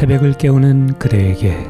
새벽을 깨우는 그대에게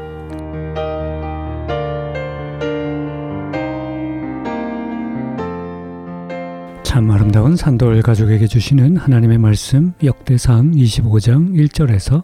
참 아름다운 산돌 가족에게 주시는 하나님의 말씀 역대상 25장 1절에서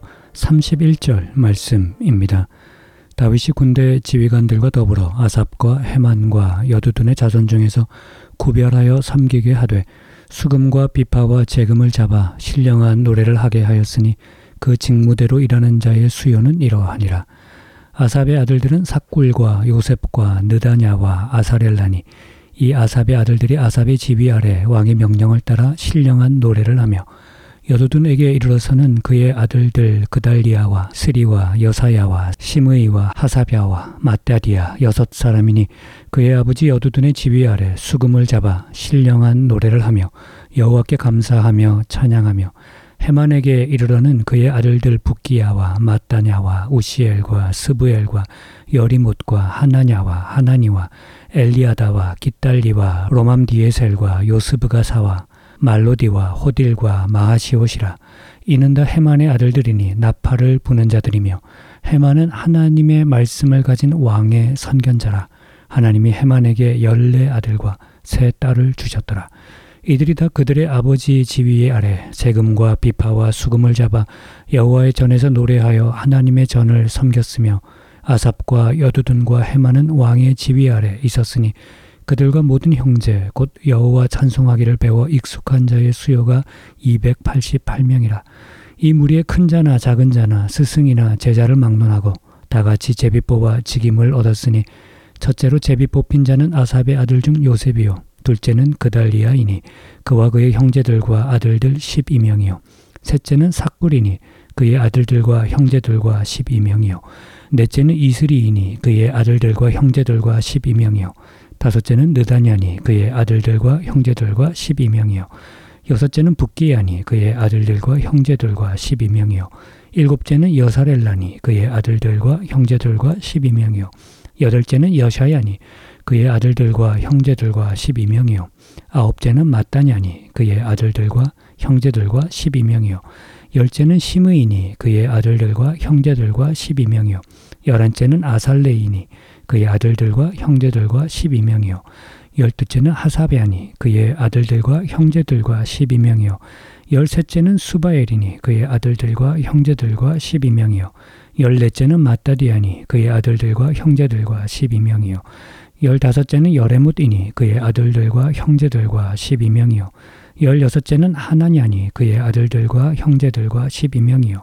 31절 말씀입니다. 다윗이 군대 지휘관들과 더불어 아삽과 헤만과 여두둔의 자손 중에서 구별하여 섬기게 하되 수금과 비파와 재금을 잡아 신령한 노래를 하게 하였으니 그 직무대로 일하는 자의 수요는 이러하니라. 아삽의 아들들은 삭굴과 요셉과 느다냐와 아사렐라니 이 아삽의 아들들이 아삽의 지휘 아래 왕의 명령을 따라 신령한 노래를 하며 여두둔에게 이르러서는 그의 아들들 그달리아와 스리와 여사야와 시므이와 하사랴와 맏다디아 6사람이니 그의 아버지 여두둔의 지휘 아래 수금을 잡아 신령한 노래를 하며 여호와께 감사하며 찬양하며 헤만에게 이르러는 그의 아들들 붓기야와 맏다냐와 우시엘과 스브엘과 여리못과 하나냐와 하나니와 엘리아다와 깃달리와 로맘디에셀과 요스브가사와 말로디와 호딜과 마하시옷이라. 이는 다 헤만의 아들들이니 나팔을 부는 자들이며 헤만은 하나님의 말씀을 가진 왕의 선견자라. 하나님이 헤만에게 14아들과 3딸을 주셨더라. 이들이 다 그들의 아버지 지휘 아래 재금과 비파와 수금을 잡아 여호와의 전에서 노래하여 하나님의 전을 섬겼으며 아삽과 여두둔과 헤만은 왕의 지휘 아래 있었으니 그들과 모든 형제 곧 여호와 찬송하기를 배워 익숙한 자의 수요가 288명이라. 이 무리에 큰 자나 작은 자나 스승이나 제자를 막론하고 다같이 제비 뽑아 직임을 얻었으니 첫째로 제비 뽑힌 자는 아삽의 아들 중 요셉이요 둘째는 그달리아이니 그와 그의 형제들과 아들들 12명이요 셋째는 삭굴이니 그의 아들들과 형제들과 12명이요 넷째는 이스리이니 그의 아들들과 형제들과 12명이요 다섯째는 느다냐니 그의 아들들과 형제들과 12명이요 여섯째는 붓기야니 그의 아들들과 형제들과 12명이요 일곱째는 여사렐라니 그의 아들들과 형제들과 12명이요 여덟째는 여샤야니 그의 아들들과 형제들과 12명이요 아홉째는 맏다냐니 그의 아들들과 형제들과 12명이요 열째는 시므이니 그의 아들들과 형제들과 12명이요 열한째는 아살레이니 그의 아들들과 형제들과 12명이요 열두째는 하사베아니 그의 아들들과 형제들과 12명이요 열셋째는 수바엘이니 그의 아들들과 형제들과 12명이요 열넷째는 맏다디아니 그의 아들들과 형제들과 12명이요 열다섯째는 여레못이니 그의 아들들과 형제들과 12명이요 열여섯째는 하나냐니 그의 아들들과 형제들과 12명이요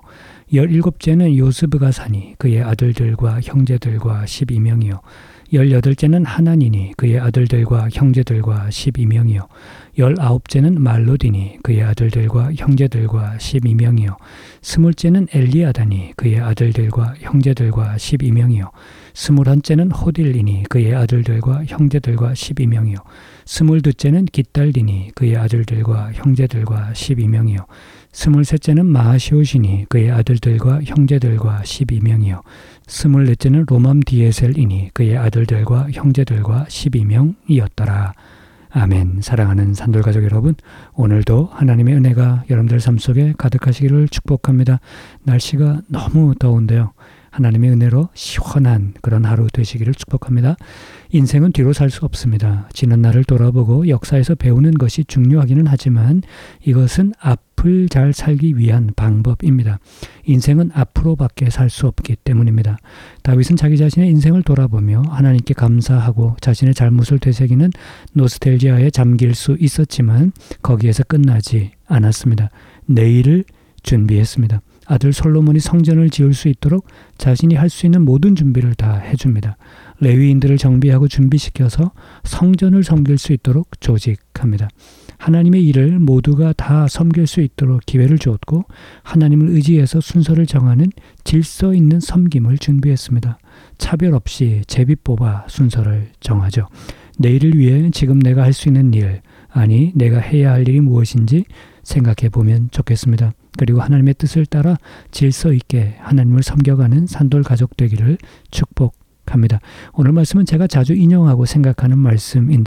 열일곱째는 요스브가사니 그의 아들들과 형제들과 12명이요 열여덟째는 하나니니 그의 아들들과 형제들과 12명이요 열아홉째는 말로디니 그의 아들들과 형제들과 12명이요 스물째는 엘리아다니 그의 아들들과 형제들과 12명이요 스물한째는 호딜리니 그의 아들들과 형제들과 12명이요 스물두째는 깃달리니 그의 아들들과 형제들과 12명이요 스물셋째는 마하시옷이니 그의 아들들과 형제들과 12명이요 스물넷째는 로맘디에셀이니 그의 아들들과 형제들과 12명이었더라. 아멘. 사랑하는 산돌가족 여러분, 오늘도 하나님의 은혜가 여러분들 삶 속에 가득하시기를 축복합니다. 날씨가 너무 더운데요. 하나님의 은혜로 시원한 그런 하루 되시기를 축복합니다. 인생은 뒤로 살 수 없습니다. 지난 날을 돌아보고 역사에서 배우는 것이 중요하기는 하지만 이것은 앞을 잘 살기 위한 방법입니다. 인생은 앞으로밖에 살 수 없기 때문입니다. 다윗은 자기 자신의 인생을 돌아보며 하나님께 감사하고 자신의 잘못을 되새기는 노스텔지아에 잠길 수 있었지만 거기에서 끝나지 않았습니다. 내일을 준비했습니다. 아들 솔로몬이 성전을 지을 수 있도록 자신이 할 수 있는 모든 준비를 다 해줍니다. 레위인들을 정비하고 준비시켜서 성전을 섬길 수 있도록 조직합니다. 하나님의 일을 모두가 다 섬길 수 있도록 기회를 주었고 하나님을 의지해서 순서를 정하는 질서 있는 섬김을 준비했습니다. 차별 없이 제비 뽑아 순서를 정하죠. 내일을 위해 지금 내가 할 수 있는 일, 아니 내가 해야 할 일이 무엇인지 생각해 보면 좋겠습니다. 그리고 하나님의 뜻을 따라 질서 있게 하나님을 섬겨가는 산돌 가족 되기를 축복합니다. 오늘 말씀은 제가 자주 인용하고 생각하는 말씀인데요.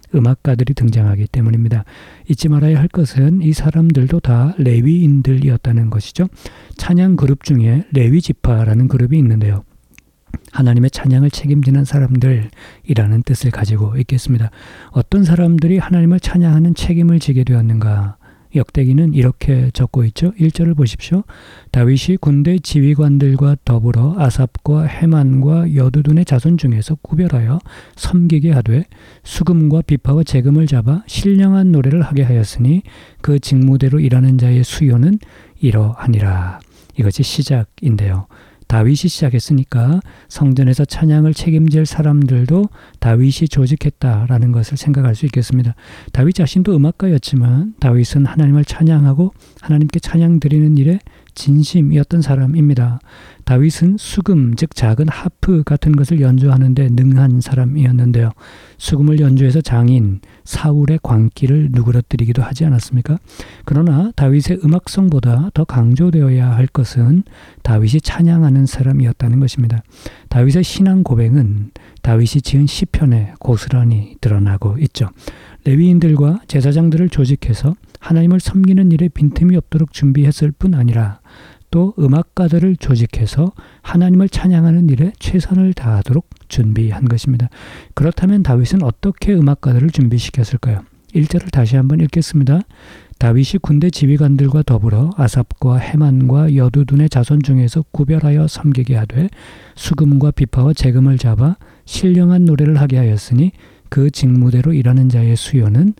음악가들이 등장하기 때문입니다. 잊지 말아야 할 것은 이 사람들도 다 레위인들이었다는 것이죠. 찬양 그룹 중에 레위 지파라는 그룹이 있는데요. 하나님의 찬양을 책임지는 사람들이라는 뜻을 가지고 있겠습니다. 어떤 사람들이 하나님을 찬양하는 책임을 지게 되었는가? 역대기는 이렇게 적고 있죠. 1절을 보십시오. 다윗이 군대 지휘관들과 더불어 아삽과 헤만과 여두둔의 자손 중에서 구별하여 섬기게 하되 수금과 비파와 재금을 잡아 신령한 노래를 하게 하였으니 그 직무대로 일하는 자의 수요는 이러하니라. 이것이 시작인데요. 다윗이 시작했으니까 성전에서 찬양을 책임질 사람들도 다윗이 조직했다라는 것을 생각할 수 있겠습니다. 다윗 자신도 음악가였지만 다윗은 하나님을 찬양하고 하나님께 찬양 드리는 일에 진심이었던 사람입니다. 다윗은 수금, 즉 작은 하프 같은 것을 연주하는 데 능한 사람이었는데요. 수금을 연주해서 장인 사울의 광기를 누그러뜨리기도 하지 않았습니까? 그러나 다윗의 음악성보다 더 강조되어야 할 것은 다윗이 찬양하는 사람이었다는 것입니다. 다윗의 신앙 고백은 다윗이 지은 시편에 고스란히 드러나고 있죠. 레위인들과 제사장들을 조직해서 하나님을 섬기는 일에 빈틈이 없도록 준비했을 뿐 아니라 또 음악가들을 조직해서 하나님을 찬양하는 일에 최선을 다하도록 준비한 것입니다. 그렇다면 다윗은 어떻게 음악가들을 준비시켰을까요? 1절을 다시 한번 읽겠습니다. 다윗이 군대 지휘관들과 더불어 아삽과 헤만과 여두둔의 자손 중에서 구별하여 섬기게 하되 수금과 비파와 재금을 잡아 신령한 노래를 하게 하였으니 그 직무대로 일하는 자의 수요는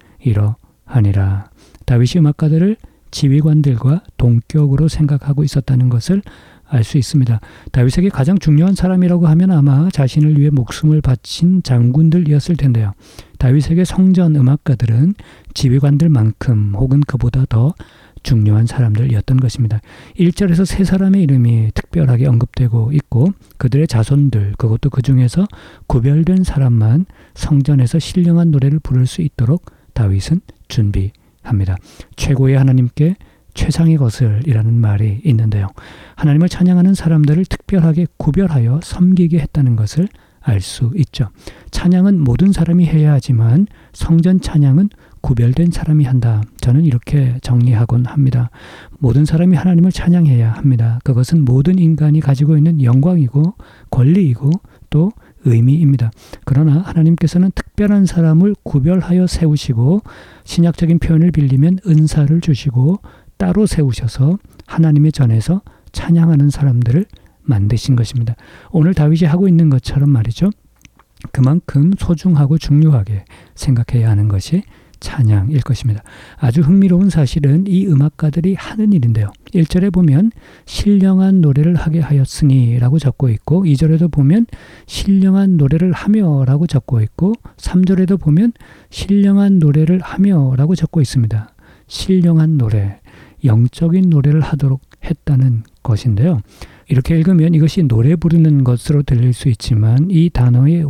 이러하니라. 다윗이 음악가들을 지휘관들과 동격으로 생각하고 있었다는 것을 알 수 있습니다. 다윗에게 가장 중요한 사람이라고 하면 아마 자신을 위해 목숨을 바친 장군들이었을 텐데요. 다윗에게 성전 음악가들은 지휘관들만큼 혹은 그보다 더 중요한 사람들이었던 것입니다. 1절에서 세 사람의 이름이 특별하게 언급되고 있고 그들의 자손들, 그것도 그 중에서 구별된 사람만 성전에서 신령한 노래를 부를 수 있도록 다윗은 준비합니다. 최고의 하나님께 최상의 것을이라는 말이 있는데요. 하나님을 찬양하는 사람들을 특별하게 구별하여 섬기게 했다는 것을 알 수 있죠. 찬양은 모든 사람이 해야 하지만 성전 찬양은 구별된 사람이 한다. 저는 이렇게 정리하곤 합니다. 모든 사람이 하나님을 찬양해야 합니다. 그것은 모든 인간이 가지고 있는 영광이고 권리이고 또 의미입니다. 그러나 하나님께서는 특별한 사람을 구별하여 세우시고 신약적인 표현을 빌리면 은사를 주시고 따로 세우셔서 하나님의 전에서 찬양하는 사람들을 만드신 것입니다. 오늘 다윗이 하고 있는 것처럼 말이죠. 그만큼 소중하고 중요하게 생각해야 하는 것이 찬양일 것입니다. 아주 흥미로운 사실은 이 음악가들이 하는 일인데요. 1절에 보면 신령한 노래를 하게 하였으니 라고 적고 있고 2절에도 보면 신령한 노래를 하며 라고 적고 있고 3절에도 보면 신령한 노래를 하며 라고 적고 있습니다. 신령한 노래, 영적인 노래를 하도록 했다는 것인데요. 이렇게 읽으면 이것이 노래 부르는 것으로 들릴 수 있지만 이 단어의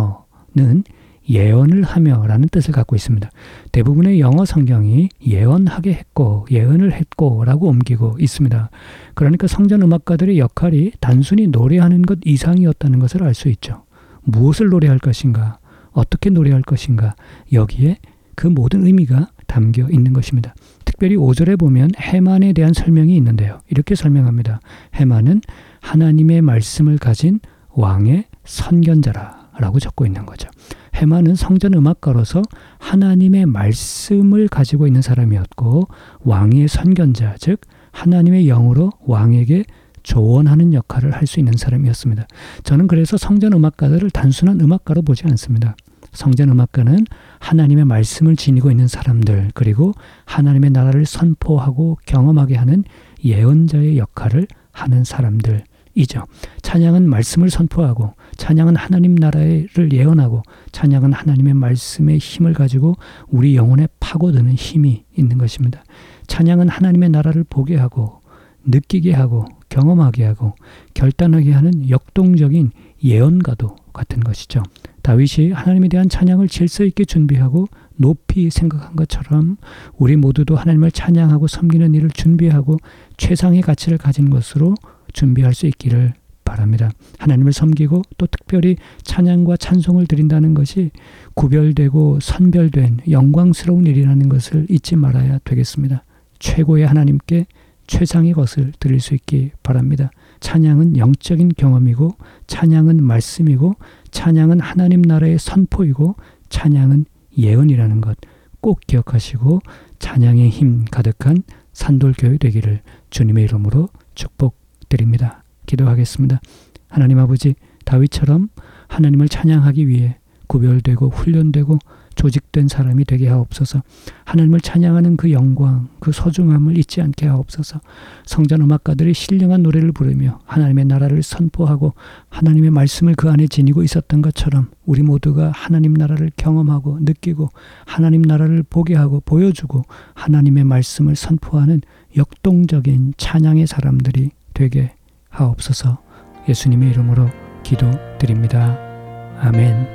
원어는 예언을 하며 라는 뜻을 갖고 있습니다. 대부분의 영어 성경이 예언하게 했고 예언을 했고 라고 옮기고 있습니다. 그러니까 성전 음악가들의 역할이 단순히 노래하는 것 이상이었다는 것을 알 수 있죠. 무엇을 노래할 것인가, 어떻게 노래할 것인가, 여기에 그 모든 의미가 담겨 있는 것입니다. 특별히 5절에 보면 헤만에 대한 설명이 있는데요. 이렇게 설명합니다. 헤만은 하나님의 말씀을 가진 왕의 선견자라 라고 적고 있는 거죠. 헤만은 성전 음악가로서 하나님의 말씀을 가지고 있는 사람이었고 왕의 선견자, 즉 하나님의 영으로 왕에게 조언하는 역할을 할 수 있는 사람이었습니다. 저는 그래서 성전 음악가들을 단순한 음악가로 보지 않습니다. 성전 음악가는 하나님의 말씀을 지니고 있는 사람들, 그리고 하나님의 나라를 선포하고 경험하게 하는 예언자의 역할을 하는 사람들이죠. 찬양은 말씀을 선포하고, 찬양은 하나님 나라를 예언하고, 찬양은 하나님의 말씀의 힘을 가지고 우리 영혼에 파고드는 힘이 있는 것입니다. 찬양은 하나님의 나라를 보게 하고, 느끼게 하고, 경험하게 하고, 결단하게 하는 역동적인 예언과도 같은 것이죠. 다윗이 하나님에 대한 찬양을 질서 있게 준비하고 높이 생각한 것처럼 우리 모두도 하나님을 찬양하고 섬기는 일을 준비하고 최상의 가치를 가진 것으로 준비할 수 있기를 바랍니다. 바랍니다. 하나님을 섬기고 또 특별히 찬양과 찬송을 드린다는 것이 구별되고 선별된 영광스러운 일이라는 것을 잊지 말아야 되겠습니다. 최고의 하나님께 최상의 것을 드릴 수 있기 바랍니다. 찬양은 영적인 경험이고 찬양은 말씀이고 찬양은 하나님 나라의 선포이고 찬양은 예언이라는 것 꼭 기억하시고 찬양의 힘 가득한 산돌교회 되기를 주님의 이름으로 축복드립니다. 기도하겠습니다. 하나님 아버지, 다윗처럼 하나님을 찬양하기 위해 구별되고 훈련되고 조직된 사람이 되게 하옵소서. 하나님을 찬양하는 그 영광, 그 소중함을 잊지 않게 하옵소서. 성전 음악가들이 신령한 노래를 부르며 하나님의 나라를 선포하고 하나님의 말씀을 그 안에 지니고 있었던 것처럼 우리 모두가 하나님 나라를 경험하고 느끼고 하나님 나라를 보게 하고 보여주고 하나님의 말씀을 선포하는 역동적인 찬양의 사람들이 되게 하옵소서. 예수님의 이름으로 기도드립니다. 아멘.